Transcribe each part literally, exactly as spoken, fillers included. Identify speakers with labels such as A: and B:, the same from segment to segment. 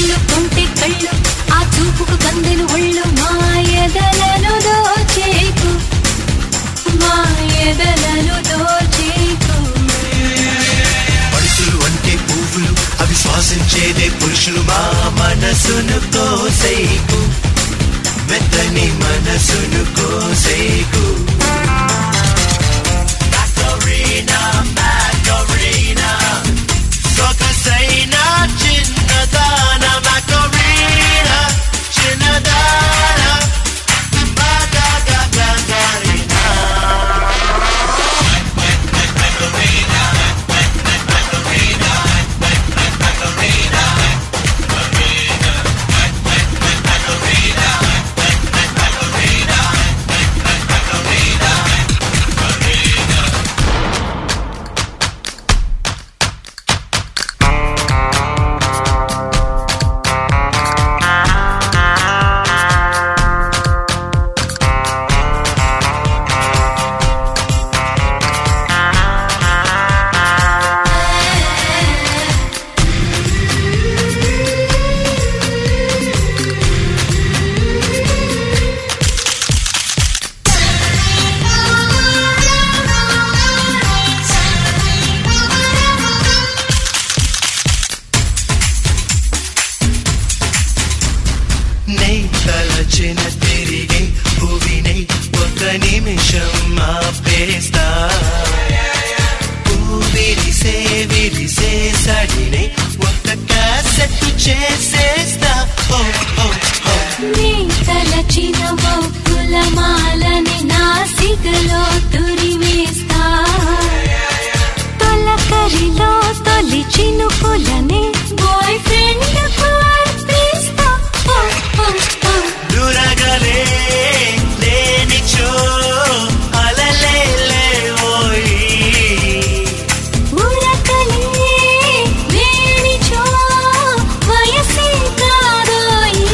A: కళ్ళు కొంటే కళ్ళు ఆ చూపుకు కందెను ఒళ్ళు మాయదలను దోచేకు మాయదలను దోచేకు
B: మనుషులు అంటే పువ్వులు అవి శ్వాసించేదే పురుషులు మా మనసును కోసేకు మెత్తని మనసును కోసేకు Macarena, Macarena, సొగసైన చిన్నదాన Macarena, చిన్నదాన Macarena. తలచిన తిరిగే భూమిని ఒక నిమిషం ఆపేస్తా విరిసే విరిసే సడిని ఒక క్యాసెట్ చేసేస్తా
A: నీ తలచిన మొక్కుల మాలని నాసికలో తురిమేస్తా తొలకరిలో తొలి చినుకులని బాయ్ ఫ్రెండ్
B: దురగలే లేనిచో అలలే లేవోయి
A: ఉరకలే లేనిచో వయసే కాదోయి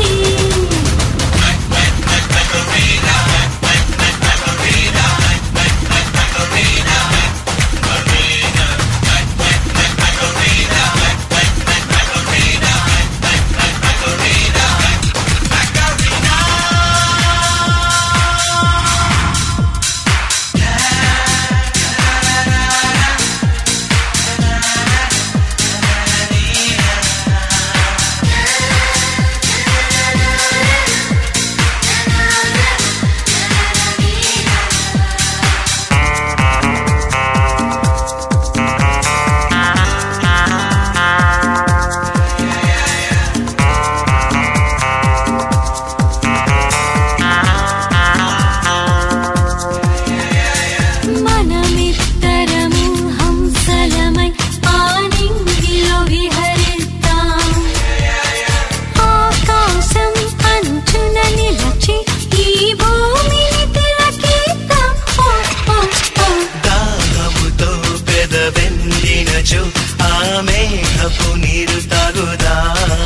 A: నీరు తాగుదా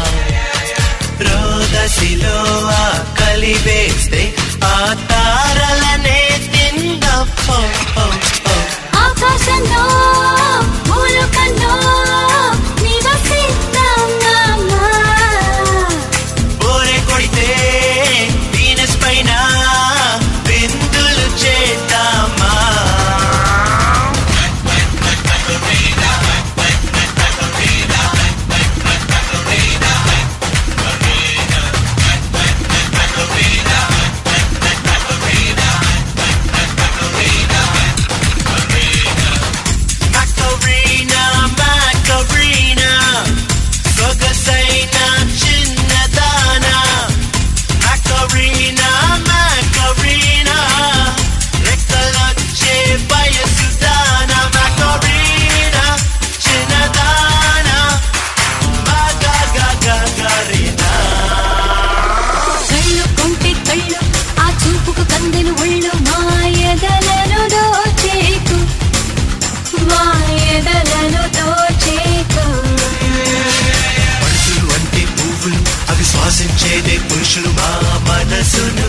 A: రోదసిలో ఆ కలివేస్తే ఆ తారలనే తిందా ఆకాశంలో మూలకంలో నివసిద్దామా
B: ఓరే కొడితే వీనస్ పైన బిందులు చేద్దామా పురుషులు మా మనసును